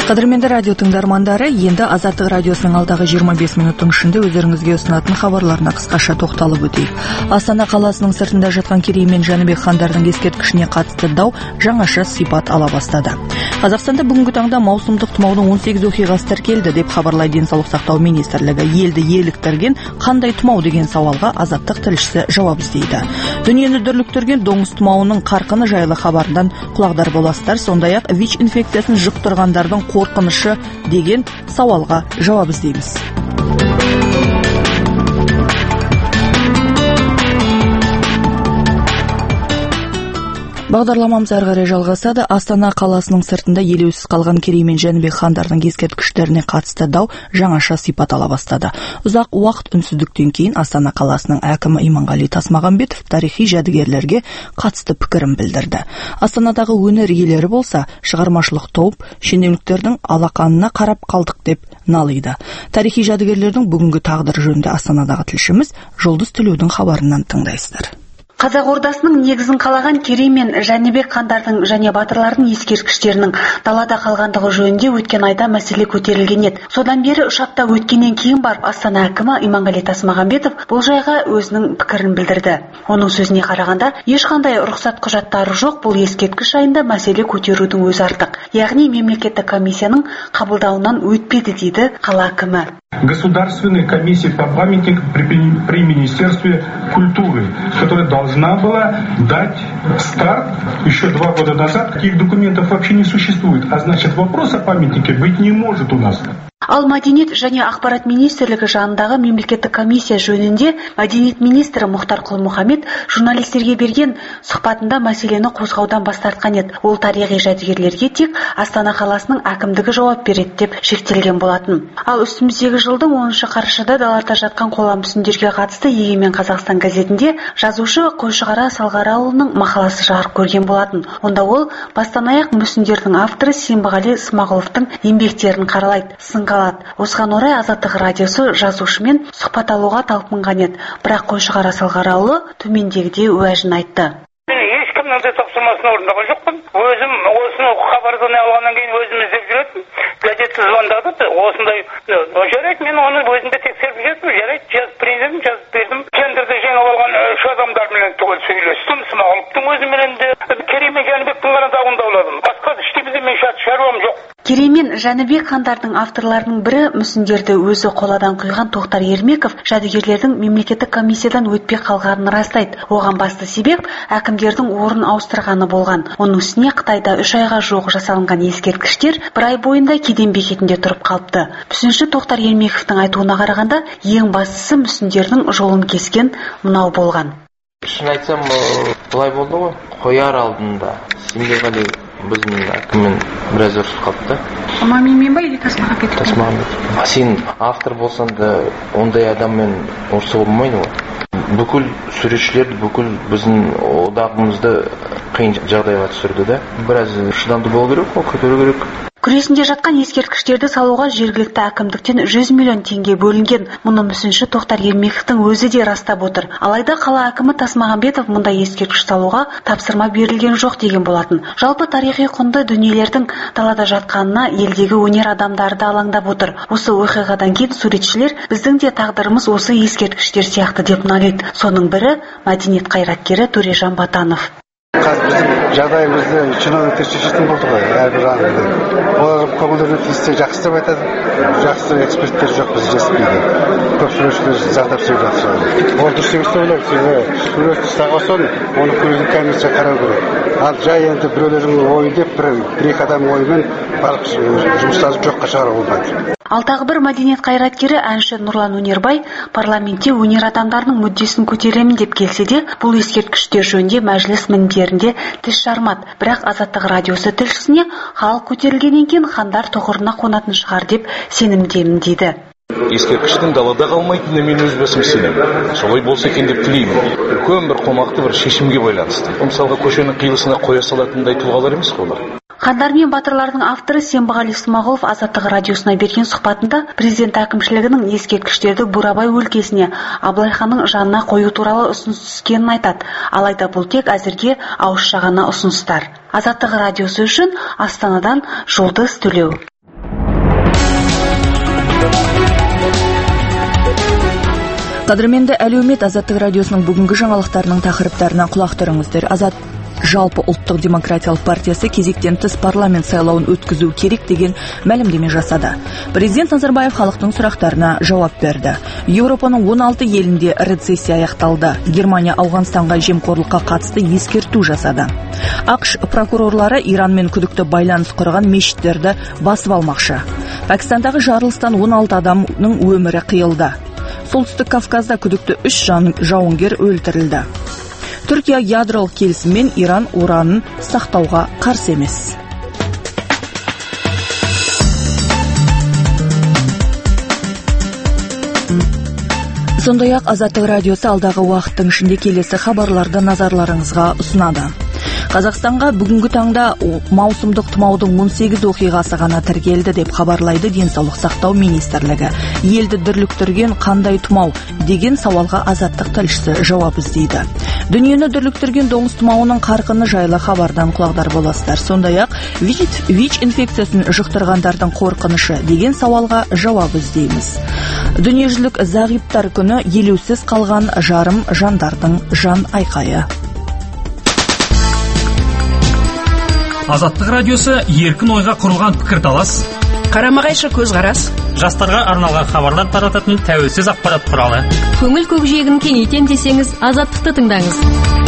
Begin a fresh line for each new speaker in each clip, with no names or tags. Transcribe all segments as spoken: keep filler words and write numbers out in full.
Қадірменді радио тыңдармандары, енді Азаттық радиосының алдағы жиырма бес минуттың ішінде өздеріңізге ұсынатын хабарларына қысқаша тоқталып өтейік. Астана қаласының сыртында жатқан Керей мен Жәнібек хандардың ескерткішіне қатысты дау жаңаша сипат ала бастады. Қазақстанда бүгінгі таңда маусымдық тұмаудың он сегіз оқиғасы тіркелді деп хабарлайды денсаулық сақтау министрлігі. Елді еліктірген қандай тұмау деген сауалға Азаттық тілшісі жауап іздейді. Дүниені дүрліктірген доңыз тұмауының қарқыны жайлы хабардан құлағдар боласыздар. Сондай-ақ ВИЧ инфекциясын жұқтырғандардың қорқынышы деген сауалға жауап іздейміз. Бағдарламамыз әрі қарай жалғасады. Астана қаласының сыртында елеусіз қалған Керей мен Жәнібек хандардың ескерткіштеріне қатысты дау жаңаша сипат ала бастады. Ұзақ уақыт үнсіздіктен кейін Астана қаласының әкімі Иманғали Тасмағамбетов тарихи жәдігерлерге қатысты пікірін білдірді. Астанадағы өнер иелері болса, шығармашылық топ шенеуніктердің алақанына қарап қалдық деп налиды. Тарихи жәдігерлердің бүгінгі тағдыры жөнінде Астанадағы тілшіміз Жұлдыз Төлеудің хабарынан тыңдайсыздар.
Қазақ ордасының негізін қалаған Керей мен Жәнібек хандардың және батырлардың ескерткіштерінің далада қалғандығы жөнінде өткен айда мәселе көтерілген еді. Содан бері үш апта өткеннен кейін барып Астана әкімі Иманғали Тасмағамбетов бұл жайға өзінің пікірін білдірді. Оның сөзіне қарағанда, ешқандай рұқсат құжаттары жоқ, бұл ескерткіш жайында мәселе көтерудің өзі артық. Яғни мемлекеттік комиссияның қабылдауынан өтпеді дейді қала әкімі.
Государственная комиссия по памятникам при, при Министерстве культуры, которая должна была дать старт еще два года назад. Таких документов вообще не существует, а значит вопрос о памятнике быть не может у нас.
Ал мәдениет және ақпарат министрлігі жанындағы мемлекеттік комиссия жөнінде мәдениет министрі Мұхтар Құл-Мұхаммед журналистерге берген сұхбатында мәселені қозғаудан бас тартқан еді. Ол тарихи жәдігерлерге тек Астана қаласының әкімдігі жауап береді деп шектелген болатын. Ал үстіміздегі жылдың оныншы қарашада далада жатқан қола мүсіндерге қатысты Егемен Қазақстан газетінде жазушы Қойшығара Салғарауылының мақаласы жарық көрген болатын. Онда ол бастан аяқ мүсіндердің авторы Сенбіғали Смағұловтың еңбектерін қаралайды, сынға алады. Осыған орай Азаттық радиосы жазушымен сұхбат алуға талпынған еді. Бірақ Қойшығара Салғарауылы төмендегідей уәжін айтты.
Ешкімнің де тапсырмасын орындаған жоқпын. Өзім осыны хабардан алғаннан кейін өзім іздеп жүретін. Газетті звондады, осындай жарайды, мен оны өзімде тексеріп жүрдім, жарайды, жазып берейін, жазып бердім. Тендерді жеңіп алған үш адамдармен түгел сөйлестім. Смағұловтың өзіменен де Керей мен Жәнібектің ғана дауын дауладым. Басқа ештеңеде мен шаруам жоқ.
Керей мен Жәнібек хандардың авторларының бірі мүсіндерді өзі қоладан құйған Тоқтар Ермеков жәдігерлердің мемлекеттік комиссиядан өтпей қалғанын растайды. Оған басты себеп әкімдердің орын ауыстырғаны болған. Оның үстіне Қытайда үш айға жуық жасалынған ескерткіштер бір ай бойында кеден бекетінде тұрып қалыпты. Мүсінші Тоқтар Ермековтың айтуына қарағанда, ең бастысы мүсіндердің жолын кескен мынау болған.
Шын айтсам, былай болды ғой, қояр алдында Сенбіғали біздің әкіммен біраз ұрысып қалыпты.
Маминмен ба или Тасмағамбетов?
Тасмағамбетов. Сен автор болсан да ондай адаммен ұрысуға болмайды ғой. Бүкіл суретшілерді, бүкіл біздің одағымызды қиын жағдайға түсірді да. Біраз шыдамды болу керек, көтеру керек.
Күресінде жатқан ескерткіштерді салуға жергілікті әкімдіктен жүз миллион теңге бөлінген. Мұны мүсінші Тоқтар Ермековтің өзі де растап отыр. Алайда қала әкімі Тасмағамбетов мұндай ескерткіш салуға тапсырма берілген жоқ деген болатын. Жалпы тарихи құнды дүниелердің далада жатқанына елдегі өнер адамдары да алаңдап отыр. Осы оқиғадан кейін суретшілер біздің де тағдырымыз осы ескерткіштер сияқты деп налиды. Соның бірі мәдениет қайраткері Төрежан Батанов.
Қазір біздің жағдайымызды чиновниктер шешетін болды ғой, әрбір жағында. Олар көңілдеріне тиіссе жақсы деп айтады, жақсы эксперттер жоқ, біз жетіспейді. Көп суретшілер зардап шегіп жатыр. Ол дұрыс емес деп ойлаймын, себебі суретті ұстаған соң оны көретін комиссия қарау керек. Ал жай енді біреулердің ойы деп бір-екі адам ойымен барлық жұмыстарды жоққа шығару болмайды.
Ал тағы бір мәдениет қайраткері әнші Нұрлан Өнербай парламентте өнер адамдарының мүддесін көтеремін деп келсе де, бұл ескерткіштер жөнінде мәжіліс мінберінде тіс жармады. Бірақ Азаттық радиосы тілшісіне халық көтерілгеннен кейін хандар тұғырына қонатын шығар деп сенімдемін дейді.
Ескерткіштің далада қалмайтынына мен өз басым сенемін. Солай болса екен деп тілеймін. Үлкен бір қомақты бір шешімге байланысты. Мысалға көшенің қиылысына қоя салатындай тұлғалар емес олар.
Хандар мен батырлардың авторы Сенбіғали Смағұлов Азаттық радиосына берген сұхбатында президент әкімшілігінің ескерткіштерді Бурабай өлкесіне Абылай ханның жанына қою туралы ұсыныс түскенін айтады. Алайда бұл тек әзірге ауызша ғана ұсыныстар. Азаттық радиосы үшін Астанадан Жұлдыз Төлеу.
Қадірменді әлеумет, Азаттық радиосының бүгінгі жаңалықтарының тақырыптарына құлақ түріңіздер. Азат жалпы ұлттық демократиялық партиясы кезектен тыс парламент сайлауын өткізу керек деген мәлімдеме жасады. Президент Назарбаев халықтың сұрақтарына жауап берді. Еуропаның он алты елінде рецессия аяқталды. Германия Ауғанстанға жемқорлыққа қатысты ескерту жасады. ақш прокурорлары Иранмен күдікті байланыс құрған мешіттерді басып алмақшы. Пәкістандағы жарылыстан он алты адамның өмірі қиылды. Солтүстік Кавказда күдікті үш жауынгер өлтірілді. Түркия ядролық келісіммен Иран уранын сақтауға қарсы емес. Сондай-ақ Азаттық радиосы алдағы уақыттың ішінде келесі хабарларды назарларыңызға ұсынады. Қазақстанға бүгінгі таңда маусымдық тұмаудың он сегіз оқиғасы ғана тіркелді деп хабарлайды Денсаулық сақтау министрлігі. Елді дүрліктірген қандай тұмау деген сауалға Азаттық тілшісі жауап іздейді. Дүниені дүрліктірген доңыз тұмауының қарқыны жайлы хабардан құлағдар боласыздар. Сондай-ақ ВИЧ инфекциясын жұқтырғандардың қорқынышы деген сауалға жауап іздейміз. Дүниежүзілік зағиптар күні елеусіз қалған жарым жандардың жан айқайы.
Азаттық радиосы еркін ойға құрылған пікірталас,
қарама-қайшы көзқарас,
жастарға арналған хабарлар тарататын тәуелсіз ақпарат құралы.
Көңіл көкжиегін кеңейтем десеңіз, Азаттықты тыңдаңыз.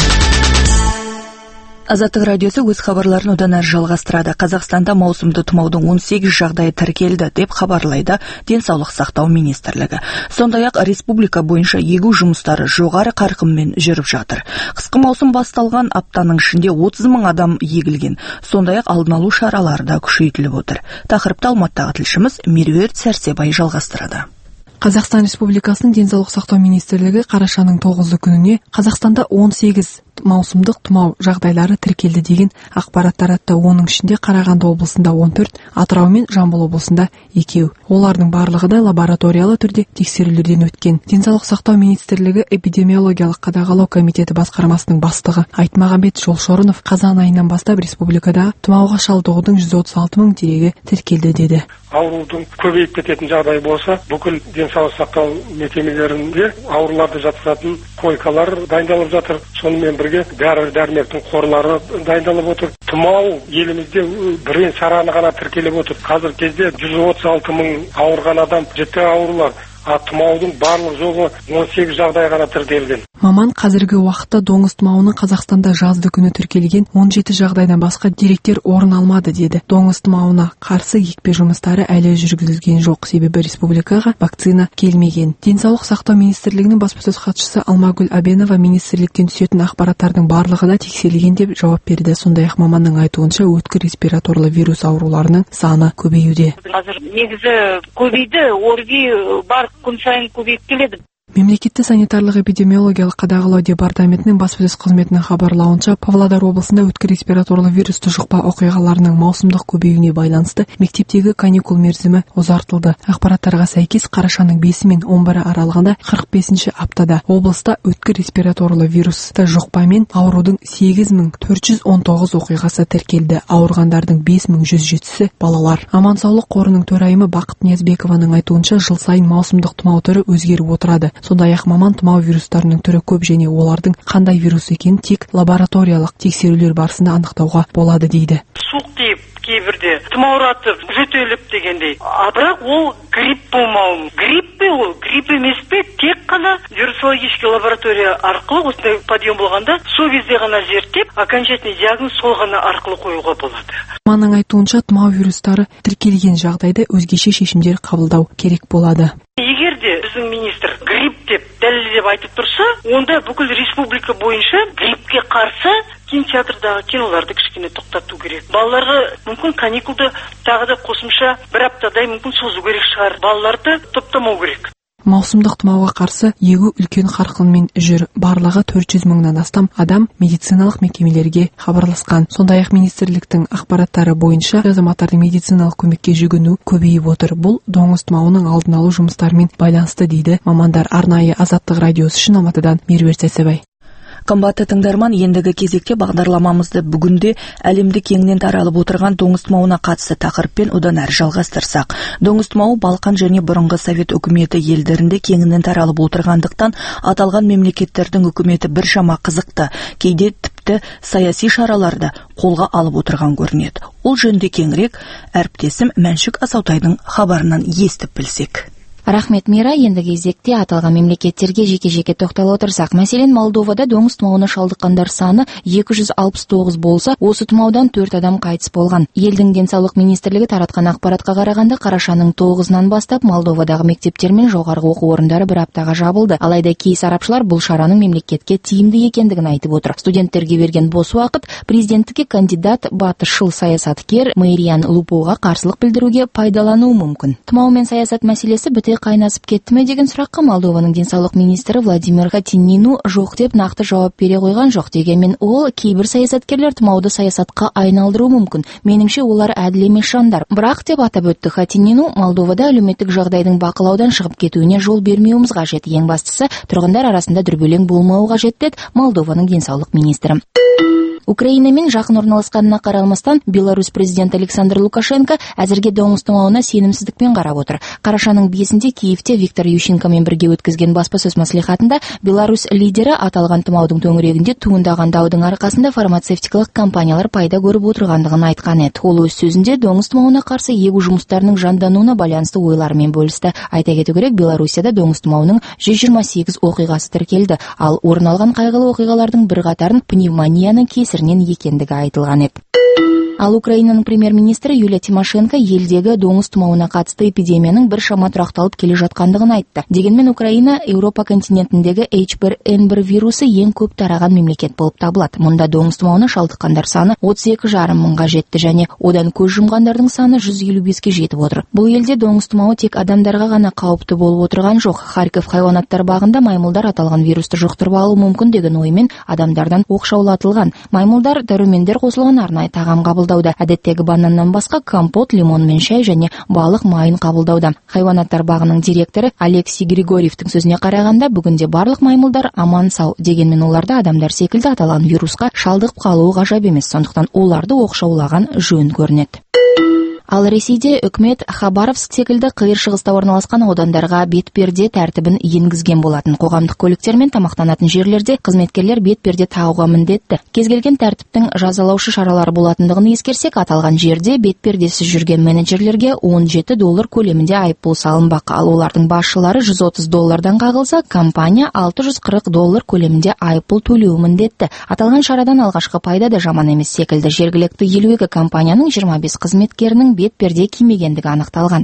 Азаттық радиосы өз хабарларын одан әрі жалғастырады. Қазақстанда маусымды тұмаудың он сегіз жағдайы тіркелді деп хабарлайды Денсаулық сақтау министрлігі. Сондай-ақ республика бойынша егу жұмыстары жоғары қарқынмен жүріп жатыр. Қысқы маусым басталған аптаның ішінде отыз мың адам егілген. Сондай-ақ алдын алу шаралары да күшейтіліп отыр. Тақырыпты Алматыдағы тілшіміз Меруерт Сәрсебай жалғастырады.
Қазақстан Республикасының Денсаулық сақтау министрлігі қарашаның тоғызы күніне Қазақстанда он сегіз маусымдық тұмау жағдайлары тіркелді деген ақпарат таратты. Оның ішінде Қарағанды облысында он төрт, Атырау мен Жамбыл облысында екеу. Олардың барлығы да лабораториялы түрде тексерулерден өткен. Денсаулық сақтау министрлігі эпидемиологиялық қадағалау комитеті басқармасының бастығы Айтмағамбет Жолшорынов қазан айынан бастап республикада тұмауға шалдығудың жүз отыз алты мың дерегі тіркелді деді.
Аурудың көбейіп кететін жағдай болса, бүкіл денсаулық сақтау мекемелерінде ауруларды жатқызатын койкалар дайындалып жатыр. Сонымен бірге дәрі-дәрмектің қорлары дайындалып отыр. Тұмау елімізде бірен сараны ғана тіркеліп отыр. Қазір кезде жүз отыз алты мың ауырған адам, жіті аурулар. А тұмаудың барлық жоғы он сегіз жағдай ғана тіркелген.
Маман қазіргі уақытта доңыз тұмауының Қазақстанда жазды күні тіркелген он жеті жағдайдан басқа деректер орын алмады деді. Доңыз тұмауына қарсы екпе жұмыстары әлі жүргізілген жоқ, себебі республикаға вакцина келмеген. Денсаулық сақтау министрлігінің баспасөз хатшысы Алмагүл Абенова министрліктен түсетін ақпараттардың барлығы да тексерілген деп жауап берді. Сондай-ақ маманның айтуынша өткір респираторлы вирус ауруларының саны көбеюде.
Қазір негізі көбейді, орги бар күн сайын көбейіп келеді.
Мемлекеттік санитарлық эпидемиологиялық қадағалау департаментінің баспасөз қызметінің хабарлауынша, Павлодар облысында өткір респираторлы вирусты жұқпа оқиғаларының маусымдық көбеюіне байланысты мектептегі каникул мерзімі ұзартылды. Ақпараттарға сәйкес, қарашаның бесі мен он бірі аралығында қырық бесінші аптада облыста өткір респираторлы вирусты жұқпамен аурудың сегіз мың төрт жүз он тоғыз оқиғасы тіркелді. Ауырғандардың бес мың жүз жетісі балалар. Аман-саулық қорының төрайымы Бақыт Ниязбекованың айтуынша, жыл сайын маусымдық тұмау түрі өзгеріп отырады. Сондай-ақ маман тұмау вирустарының түрі көп және олардың қандай вирус екенін тек лабораториялық тексерулер барысында анықтауға болады дейді.
Суық тиіп, кейбірде тұмауратып, жөтеліп дегендей. А бірақ ол грипп болмауы. Грипп пе ол? Грипп емес пе? Тек қана вирусологический лаборатория арқылы осындай подъем болғанда, сол кезде ғана зерттеп, окончательный диагноз сол ғана арқылы қоюға болады.
Маманның айтуынша, тұмау вирустары тіркелген жағдайда өзгеше шешімдер қабылдау керек болады.
Егер де біздің министр грипп деп дәлелдеп айтып тұрса, онда бүкіл республика бойынша гриппке қарсы кинотеатрдағы киноларды кішкене тоқтату керек. Балаларға мүмкін каникулды тағы да қосымша бір аптадай мүмкін созу керек шығар. Балаларды топтамау керек.
Маусымдық тұмауға қарсы егу үлкен қарқынмен жүр. Барлығы төрт жүз мыңнан астам адам медициналық мекемелерге хабарласқан. Сондай-ақ министрліктің ақпараттары бойынша азаматтардың медициналық көмекке жүгіну көбейіп отыр. Бұл доңыз тұмауының алдын алу жұмыстарымен байланысты дейді мамандар. Арнайы Азаттық радиосы үшін Алматыдан Меруерт Сәрсебай.
Қымбатты тыңдарман, ендігі кезекте бағдарламамызды бүгінде әлемде кеңінен таралып отырған доңыз тұмауына қатысты тақырыппен одан әрі жалғастырсақ. Доңыз тұмауы Балқан және бұрынғы Совет үкіметі елдерінде кеңінен таралып отырғандықтан аталған мемлекеттердің үкіметі біршама қызықты, кейде тіпті саяси шараларды қолға алып отырған көрінеді. Ол жөнінде кеңірек әріптесім Мәншүк Асаутайдың хабарынан естіп білсек.
Рахмет, Мира. Ендігі кезекте аталған мемлекеттерге жеке-жеке тоқталып отырсақ, мәселен Молдовада доңыз тұмауына шалдыққандар саны екі жүз алпыс тоғыз болса, осы тұмаудан төрт адам қайтыс болған. Елдің денсаулық министрлігі таратқан ақпаратқа қарағанда, қарашаның тоғызынан бастап Молдовадағы мектептер мен жоғарғы оқу орындары бір аптаға жабылды. Алайда кей сарапшылар бұл шараның мемлекетке тиімді екендігін айтып отыр. Студенттерге берген бос уақыт президенттікке кандидат батысшыл саясаткер Мэриан Лупоға қарсылық білдіруге пайдалануы мүмкін. Тұмау мен саясат мәселесі біте қайнасып кетті ме деген сұраққа Молдованың денсаулық министрі Владимир Хатинину жоқ деп нақты жауап бере қойған жоқ. Дегенмен ол кейбір саясаткерлер тұмауды саясатқа айналдыруы мүмкін. Меніңше олар әділ емес жандар. Бірақ деп атап өтті Хатинину, Молдовада әлеуметтік жағдайдың бақылаудан шығып кетуіне жол бермеуіміз қажет. Ең бастысы тұрғындар арасында дүрбелең болмауы қажет деді Молдованың денсаулық министрі. Украинамен жақын орналасқанына қарамастан Беларусь президенті Александр Лукашенко әзірге доңыз тұмауына сенімсіздікпен қарап отыр. Қарашаның бесінде Киевте Виктор Ющенкомен бірге өткізген баспасөз мәслихатында Беларусь лидері аталған тұмаудың төңірегінде туындаған даудың арқасында фармацевтикалық компаниялар пайда көріп отырғандығын айтқан еді. Ол өз сөзінде доңыз тұмауына қарсы егу жұмыстарының жандануына байланысты ойларымен бөлісті. Айта кету керек, Беларусияда доңыз тұмауының жүз жиырма сегіз оқиғасы тіркелді, ал орын алған қайғылы оқиғалардың бірқатарын пневмонияның кесірінен екендігі айтылған еді. Ал Украинаның премьер-министрі Юлия Тимошенко елдегі доңыз тұмауына қатысты эпидемияның біршама тұрақталып келе жатқандығын айтты. Дегенмен Украина Еуропа континентіндегі эйч бір эн бір вирусы ең көп тараған мемлекет болып табылады. Мұнда доңыз тұмауына шалдыққандар саны отыз екі жарым мыңға жетті және одан көз жұмғандардың саны жүз елу беске жетіп отыр. Бұл елде доңыз тұмауы тек адамдарға ғана қауіпті болып отырған жоқ. Харьков хайуанаттар бағында маймылдар аталған вирусты жұқтырып алуы мүмкін деген оймен адамдардан оқшаулатылған. Маймылдар дәрумендер қосылған арнайы тағам қабылдады. Әдеттегі бананнан басқа компот, лимон мен шай және балық майын қабылдауда. Хайуанаттар бағының директоры Алексей Григорьевтің сөзіне қарағанда, бүгінде барлық маймылдар аман сау. Дегенмен оларда адамдар секілді аталған вирусқа шалдығып қалуы ғажап емес, сондықтан оларды оқшаулаған жөн көрінеді. Ал Ресейде үкімет Хабаровск секілді қиыр шығыста орналасқан аудандарға бетперде тәртібін енгізген болатын. Қоғамдық көліктермен тамақтанатын жерлерде қызметкерлер бетперде тағуға міндетті. Кез келген тәртіптің жазалаушы шаралары болатындығын ескерсек, аталған жерде бетпердесіз жүрген менеджерлерге он жеті доллар көлемінде айыппұл салынбақ. Ал олардың басшылары жүз отыз доллардан қағылса, компания алты жүз қырық доллар көлемінде айыппұл төлеуі міндетті. Аталған шарадан алғашқы пайда да жаман емес секілді. Жергілікті елу екі компанияның жиырма бес қызметкерінің бетперде кимегендігі анықталған.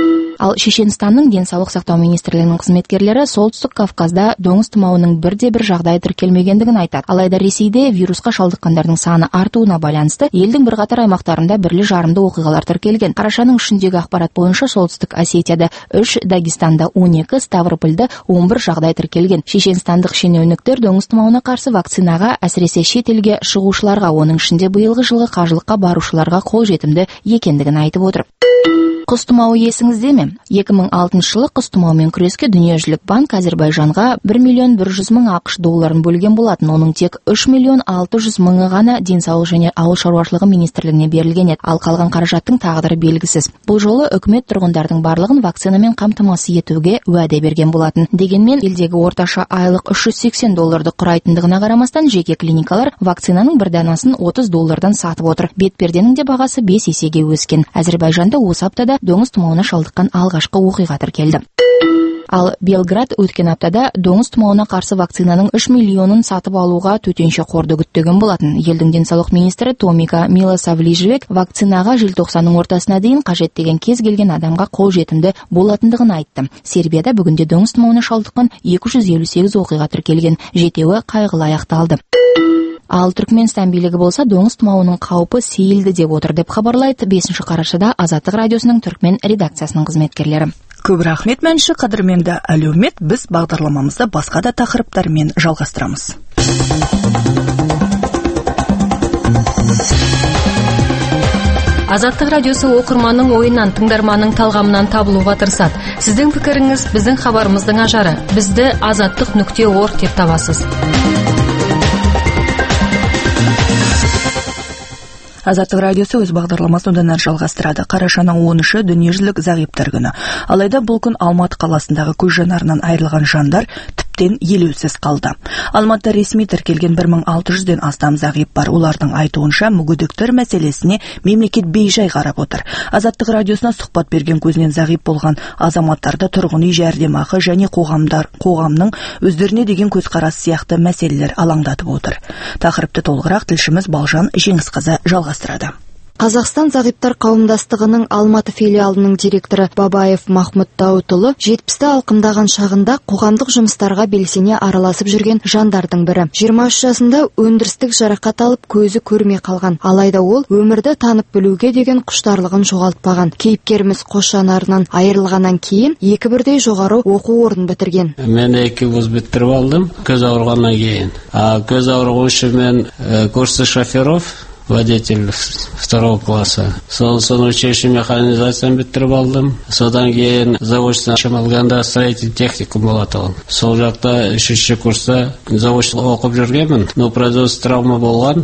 Ал Шешенстанның денсаулық сақтау министрлігінің қызметкерлері солтүстік Кавказда доңыз тұмауының бірде бір жағдайы тіркелмегендігін айтады. Алайда Ресейде вирусқа шалдыққандардың саны артуына байланысты елдің бірқатар аймақтарында бірлі жарымды оқиғалар тіркелген. Қарашаның үшіндегі ақпарат бойынша солтүстік Осетияда үш, Дагестанда он екі, Ставропольда он бір жағдай тіркелген. Шешенстандық шенеуніктер доңыз тұмауына қарсы вакцинаға, әсіресе шет елге шығушыларға, оның ішінде биылғы жылғы қажылыққа барушыларға қолжетімді екендігін айтып отыр. Құс тұмауы есіңізде ме? екі мың алтыншы жылы құс тұмауымен күреске Дүниежүзілік банк Әзербайжанға бір миллион бір жүз мың ақш долларын бөлген болатын. Оның тек үш миллион алты жүз мыңы ғана денсаулық және ауыл шаруашылығы министрлігіне берілген еді. Ал қалған қаражаттың тағдыры белгісіз. Бұл жолы үкімет тұрғындардың барлығын вакцинамен қамтамасыз етуге уәде берген болатын. Дегенмен елдегі орташа айлық үш жүз сексен долларды құрайтындығына қарамастан, жеке клиникалар вакцинаның бір данасын отыз доллардан сатып отыр. Бетперденің де бағасы бес есеге өскен. Әзербайжанда осы аптада доңыз тұмауына шалдыққан алғашқы оқиға тіркелді. Ал Белград өткен аптада доңыз тұмауына қарсы вакцинаның үш миллионын сатып алуға төтенше қорды күттеген болатын. Елдің денсаулық министрі Томика Милосавлижбек вакцинаға желтоқсанның ортасына дейін қажет деген кез келген адамға қолжетімді болатындығын айтты. Сербияда бүгінде доңыз тұмауына шалдыққан екі жүз елу сегіз оқиға тіркелген, жетеуі қайғылы аяқталды. Ал Түркменстан билігі болса доңыз тұмауының қаупі сейілді деп отыр деп хабарлайды бесінші қарашада Азаттық радиосының түркмен редакциясының қызметкерлері.
Көп рахмет, Мәнші. Қадірменді әлеумет, біз бағдарламамызды басқа да тақырыптармен жалғастырамыз.
Азаттық радиосы оқырманның ойынан, тыңдарманның талғамынан табылуға тырысады. Сіздің пікіріңіз біздің хабарымыздың ажары. Бізді азаттық нүкте орг деп табасыз.
Азаттық радиосы өз бағдарламасын одан әрі жалғастырады. Қарашаның он үші дүниежүзілік зағиптар күні. Алайда бұл күн Алматы қаласындағы көз жанарынан айырылған жандар тіптен елеусіз қалды. Алматыда ресми тіркелген бір мың алты жүзден астам зағип бар. Олардың айтуынша мүгедектер мәселесіне мемлекет бейжай қарап отыр. Азаттық радиосына сұхбат берген көзінен зағип болған азаматтарды тұрғын үй жәрдемақы және қоғамдар қоғамның өздеріне деген көзқарасы сияқты мәселелер алаңдатып отыр. Тақырыпты толығырақ тілшіміз Балжан Жеңісқызы жалғастырады.
Қазақстан зағиптар қауымдастығының Алматы филиалының директоры Бабаев Махмұт Даутұлы жетпісті алқымдаған шағында қоғамдық жұмыстарға белсене араласып жүрген жандардың бірі. жиырма үш жасында өндірістік жарақат алып көзі көрмей қалған. Алайда ол өмірді танып білуге деген құштарлығын жоғалтпаған. Кейіпкеріміз қос жанарынан айырылғаннан кейін екі бірдей жоғары оқу орнын бітірген.
Мен екі вуз бітіріп алдым көз ауырғаннан кейін. Көз ауырған үшін мен курсы шоферов, водитель второго класса. Содан соң училище механизацияны бітіріп алдым. Содан кейін заводчыдан Шамалганда строитель техникум болады ол. Сол жақта үшінші курста заводчылық оқып жүргенмін. Но производство травма болған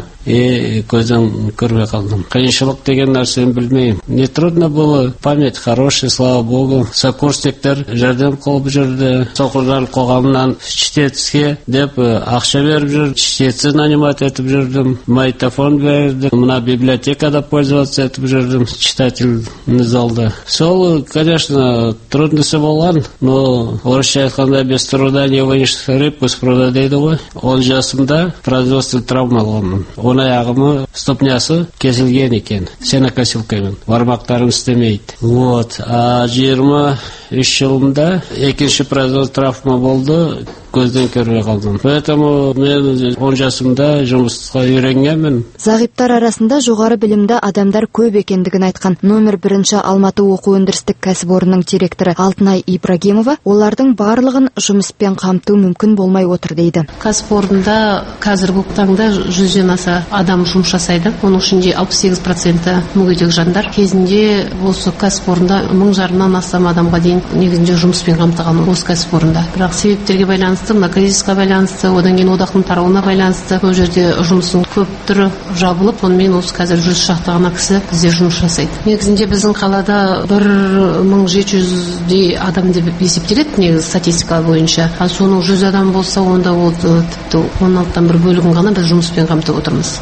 и көзден көрмей қалдым. Қиыншылық деген нәрсені білмеймін. Не трудно было, память хорошая, слава богу. Сокурсниктер жәрдем қылып жүрді. Соқырдар қоғамынан чтецке деп ақша беріп жүр. Чтецы нанимать етіп жүрдім. Магнитофон берді. Мына библиотекада пользоваться етіп жүрдім. Читательный залда. Сол, конечно, трудности болған, но орысша айтқанда без труда не вынешь рыбку с пруда дейді ғой. он жасымда производство травма болғанмын. Он аяғымы ступнясы кесілген екен. Сенокосилкамен. Бармақтарым істемейді. Вот. А жиырма үш жылымда екінші производство травма болды. Көзден көрмей қалдым. Поэтому мен он жасымда жұмысқа үйренгенмін.
Зағиптар арасында жоғары білімді адамдар көп екендігін айтқан номер бірінші Алматы оқу өндірістік кәсіпорнының директоры Алтынай Ибрагимова олардың барлығын жұмыспен қамту мүмкін болмай отыр дейді.
Кәсіпорында қазіргі таңда жүзден аса адам жұмыс жасайды. Оның ішінде алпыс сегіз проценті мүгедек жандар. Кезінде осы кәсіпорында мың жарымнан астам адамға дейін негізінде жұмыспен қамтыған осы кәсіпорында. Бірақ себептерге байланысты, мына кризисқа байланысты, одан кейін одақтың тарауына байланысты бұл жерде жұмыстың көп түрі жабылып, онымен осы қазір жүз шақты ғана кісі бізде жұмыс жасайды. Негізінде біздің қалада бір мың жеті жүздей адам деп есептеледі негізі статистика бойынша. А соның жүз адам болса, онда ол тіпті он алтыдан бір бөлігін ғана біз жұмыспен қамтып отырмыз.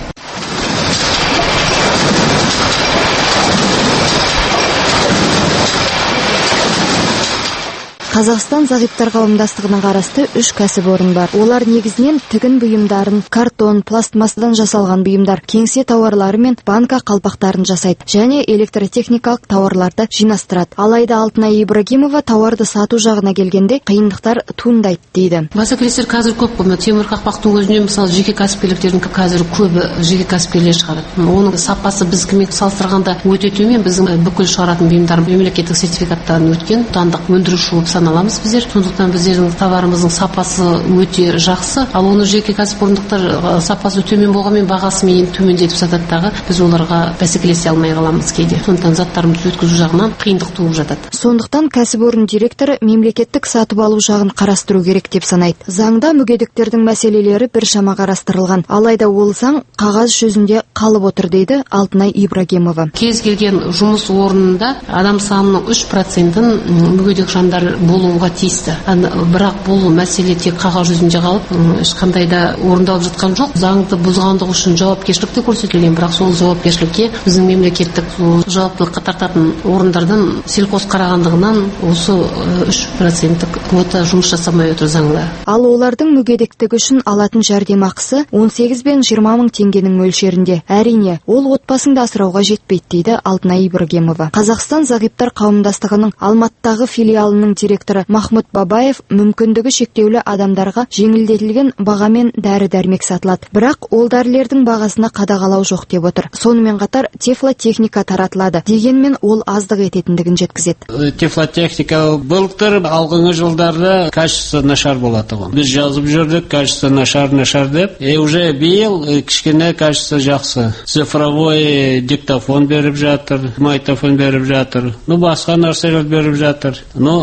Қазақстан зағиптар қауымдастығының қарасты үш кәсіпорын бар. Олар негізінен тігін бұйымдарын, картон, пластмассадан жасалған бұйымдар, кеңсе тауарлары мен банка қалпақтарын жасайды және электротехникалық тауарларды жинастырады. Алайда Алтынай Ибрагимова тауарды сату жағына келгенде қиындықтар туындайды дейді.
Бәсекелестер қазір көп қой. Темір қақпақтың өзінен мысалы жеке кәсіпкерліктердің қазір көбі жеке кәсіпкерлер шығарады. Оның сапасы біздікімен салыстырғанда өте төмен. Біздің бүкіл шығаратын бұйымдар мемлекеттік сертификаттан өткен, отандық өндіруші болып саналамыз біздер. Сондықтан біздердің товарымыздың сапасы өте жақсы. Ал оны жеке кәсіпорындықтар сапасы төмен болғанмен бағасымен төмендетіп сатады дағы. Біз оларға бәсекелесе алмай қаламыз кейде. Сондықтан заттарымызды өткізу жағынан қиындық туып жатады.
Сондықтан кәсіпорын директоры мемлекеттік сатып алу жағын қарастыру керек деп санайды. Заңда мүгедектердің мәселелері біршама қарастырылған. Алайда ол заң қағаз жүзінде қалып отыр дейді Алтынай Ибрагимова.
Кез келген жұмыс орнында адам санының үш процентін мүгедек жандар болуға тиісті. Бірақ бұл мәселе тек қағаз жүзінде қалып, ешқандай да орындалып жатқан жоқ. Заңды бұзғандығы үшін жауапкершілік те көрсетілген, бірақ сол жауапкершілікке біздің мемлекеттік жауаптылыққа тартатын орындардан селқос қарағандығынан осы үш проценттік квота жұмыс жасамай отыр заңда.
Ал олардың мүгедектігі үшін алатын жәрдемақысы он сегіз бен жиырма мың теңгенің мөлшерінде. Әрине, ол отбасыңды асырауға жетпейді дейді Алтынай Ибрагимова. Қазақстан зағиптар қауымдастығының Алматыдағы филиалының директоры Махмұт Бабаев мүмкіндігі шектеулі адамдарға жеңілдетілген бағамен дәрі-дәрмек сатылады. Бірақ ол дәрілердің бағасына қадағалау жоқ деп отыр. Сонымен қатар тефлотехника таратылады. Дегенмен ол аздық ететіндігін жеткізеді.
Тефлотехника былтыр алғыңғы жылдарда качество нашар болады ғой. Біз жазып жүрдік, качество нашар нашар деп. И уже биыл кішкене качество жақсы. Цифровой диктофон беріп жатыр, магнитофон беріп жатыр. Ну басқа нәрселер беріп жатыр. Ну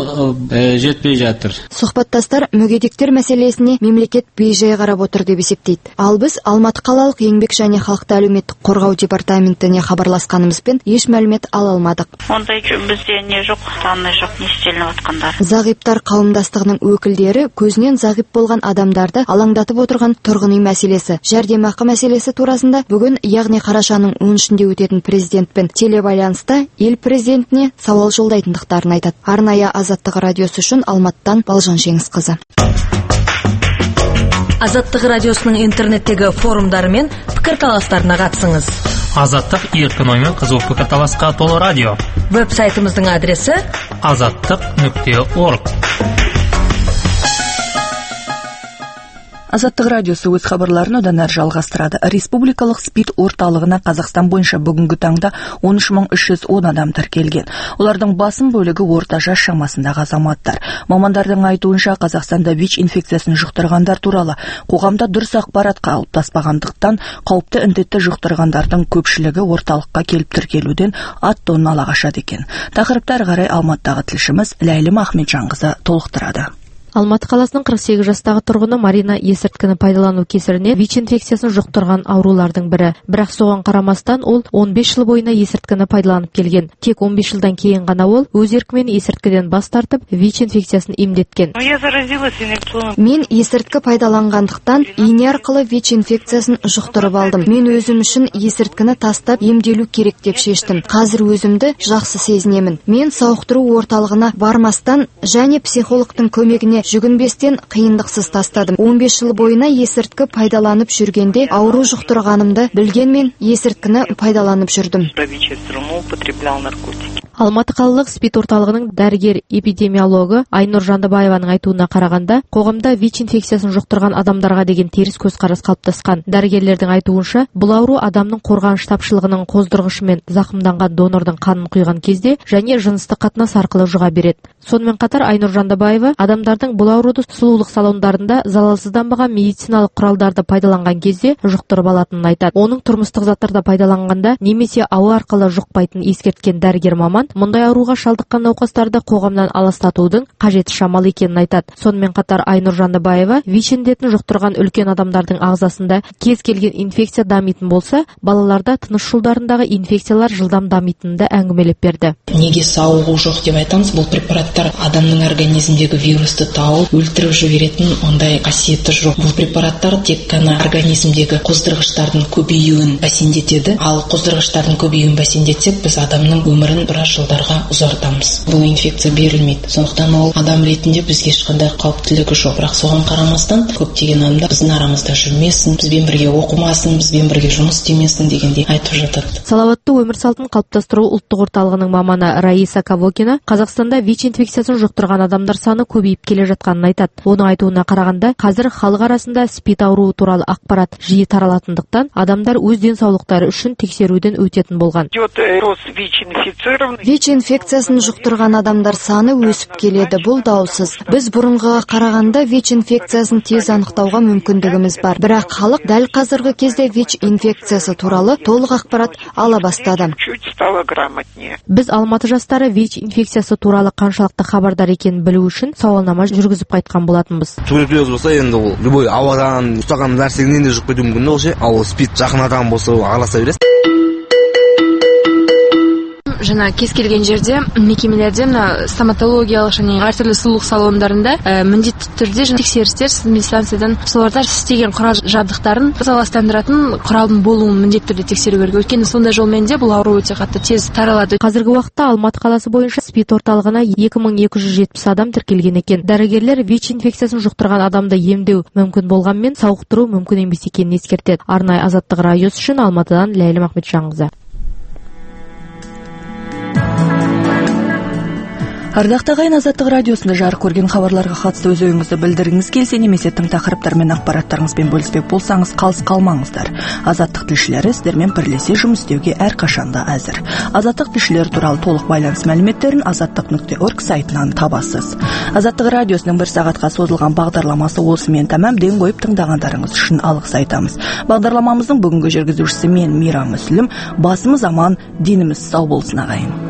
жетпей жатыр.
Сұхбаттастар мүгедектер мәселесіне мемлекет бейжай қарап отыр деп есептейді. Ал біз Алматы қалалық еңбек және халықты әлеуметтік қорғау департаментіне хабарласқанымызбен еш мәлімет ала алмадық.
Ондай бізде не жоқ, данный жоқ, не істелініп жатқандар.
Зағиптар қауымдастығының өкілдері көзінен зағип болған адамдарды алаңдатып отырған тұрғын үй мәселесі, жәрдемақы мәселесі турасында бүгін, яғни қарашаның он үшінде өтетін президентпен телебайланыста ел президентіне сауал жолдайтындықтарын айтады. Арнайы Азаттық радиосы үшін Алматыдан Балжан Жеңісқызы.
Азаттық радиосының интернеттегі форумдары мен пікірталастарына қатысыңыз.
Азаттық еркін оймен қызу пікірталасқа толы радио.
Веб-сайтымыздың адресі
азаттық нүкте орг.
Азаттық радиосы өз хабарларын одан әрі жалғастырады. Республикалық СПИД орталығына Қазақстан бойынша бүгінгі таңда он үш мың үш жүз он адам тіркелген. Олардың басым бөлігі орта жас шамасындағы азаматтар. Мамандардың айтуынша, Қазақстанда ВИЧ инфекциясын жұқтырғандар туралы қоғамда дұрыс ақпарат қалыптаспағандықтан қауіпті індетті жұқтырғандардың көпшілігі орталыққа келіп тіркелуден ат тонын ала қашады екен. Тақырыпты әрі қарай Алматыдағы тілшіміз Ләйлім Ахметжанқызы толықтырады.
Алматы қаласының қырық сегіз жастағы тұрғыны Марина есірткіні пайдалану кесірінен ВИЧ инфекциясын жұқтырған аурулардың бірі. Бірақ соған қарамастан ол он бес жыл бойына есірткіні пайдаланып келген. Тек он бес жылдан кейін ғана ол өз еркімен есірткіден бас тартып, ВИЧ инфекциясын емдеткен.
Мен есірткі пайдаланғандықтан ине арқылы ВИЧ инфекциясын жұқтырып алдым. Мен өзім үшін есірткіні тастап емделу керек деп шештім. Қазір өзімді жақсы сезінемін. Мен сауықтыру орталығына бармастан және психологтың көмегіне жүгінбестен қиындықсыз тастадым. он бес жыл бойына есірткі пайдаланып жүргенде ауру жұқтырғанымды білгенмен есірткіні пайдаланып жүрдім.
Алматы қалалық СПИД орталығының дәрігер-эпидемиологы Айнұр Жандыбаеваның айтуына қарағанда, қоғамда ВИЧ инфекциясын жұқтырған адамдарға деген теріс көзқарас қалыптасқан. Дәрігерлердің айтуынша, бұл ауру адамның қорғаныш тапшылығының қоздырғышымен зақымданған донордың қанын құйған кезде және жыныстық қатынас арқылы жұға береді. Сонымен қатар Айнұр Жандыбаева адамдардың бұл ауруды сұлулық салондарында залалсызданбаған медициналық құралдарды пайдаланған кезде жұқтырып алатынын айтады. Оның тұрмыстық заттарды пайдаланғанда немесе ауа арқылы жұқпайтынын ескерткен дәрігер маман мұндай ауруға шалдыққан науқастарды қоғамнан аластатудың қажеті шамалы екенін айтады. Сонымен қатар Айнұр Жандыбаева ВИЧ індетін жұқтырған үлкен адамдардың ағзасында кез келген инфекция дамитын болса, балаларда тыныс жолдарындағы инфекциялар жылдам дамитынын да әңгімелеп берді.
Неге сауығу жоқ деп айтамыз? Бұл препараттар адамның организмдегі вирусты тауып өлтіріп жіберетін ондай қасиеті жоқ. Бұл препараттар тек қана организмдегі қоздырғыштардың көбеюін бәсеңдетеді. Ал қоздырғыштардың көбеюін бәсеңдетсек, біз адамның өмірін біраз жылдарға ұзартамыз. Бұл инфекция берілмейді. Сондықтан ол адам ретінде бізге ешқандай қауіптілігі жоқ. Бірақ соған қарамастан көптеген адамдар біздің арамызда жүрмесін, бізбен бірге оқымасын, бізбен бірге жұмыс істемесін дегендей айтып жатады.
Салауатты өмір салтын қалыптастыру ұлттық орталығының маманы Раиса Кавокина Қазақстанда ВИЧ инфекциясын жұқтырған адамдар саны көбейіп келе жатқанын айтады. Оның айтуына қарағанда, қазір халық арасында СПИД ауруы туралы ақпарат жиі таралатындықтан, адамдар өз денсаулықтары үшін тексеруден өтетін болған.
ВИЧ инфекциясын жұқтырған адамдар саны өсіп келеді, бұл даусыз. Біз бұрынғыға қарағанда ВИЧ инфекциясын тез анықтауға мүмкіндігіміз бар. Бірақ халық дәл қазіргі кезде ВИЧ инфекциясы туралы толық ақпарат ала бастады.
Біз Алматы жастары ВИЧ инфекциясы туралы қаншалықты хабардар екенін білу үшін сауалнама жүргізіп қайтқан болатынбыз.
Туберкулез болса, енді ол любой ауадан ұстаған нәрседен де жұқпайды мүмкін ол ше. Ал СПИД жақын адам болса, араласа бересіз.
Жаңа кез келген жерде мекемелерде мына стоматологиялық және әртүрлі сұлулық салондарында ә, міндетті түрде тексерістер медстанциядан соларда істеген құрал жабдықтарын залалсыздандыратын құралдың болуын міндетті түрде тексеру керек. Өйткені сондай жолмен де бұл ауру өте қатты тез таралады.
Қазіргі уақытта Алматы қаласы бойынша СПИД орталығына екі мың екі жүз жетпіс адам тіркелген екен. Дәрігерлер ВИЧ инфекциясын жұқтырған адамды емдеу мүмкін болғанмен сауықтыру мүмкін емес екенін ескертеді. Арнайы Азаттық радиосы үшін Алматыдан Ләйлім Ахметжанқызы.
Ардақты ағайын, Азаттық радиосында жарық көрген хабарларға қатысты өз ойыңызды білдіргіңіз келсе, немесе тың тақырыптар мен ақпараттарыңызбен бөліспек болсаңыз, қалыс қалмаңыздар. Азаттық тілшілері сіздермен бірлесе жұмыс істеуге әрқашанда әзір. Азаттық тілшілері туралы толық байланыс мәліметтерін азаттық нүкте орг сайтынан табасыз. Азаттық радиосының бір сағатқа созылған бағдарламасы осымен тәмам. Ден қойып тыңдағандарыңыз үшін алғыс айтамыз. Бағдарламамыздың бүгінгі жүргізушісі мен Мира Мүслім. Басымыз аман, деніміз сау болсын ағайын.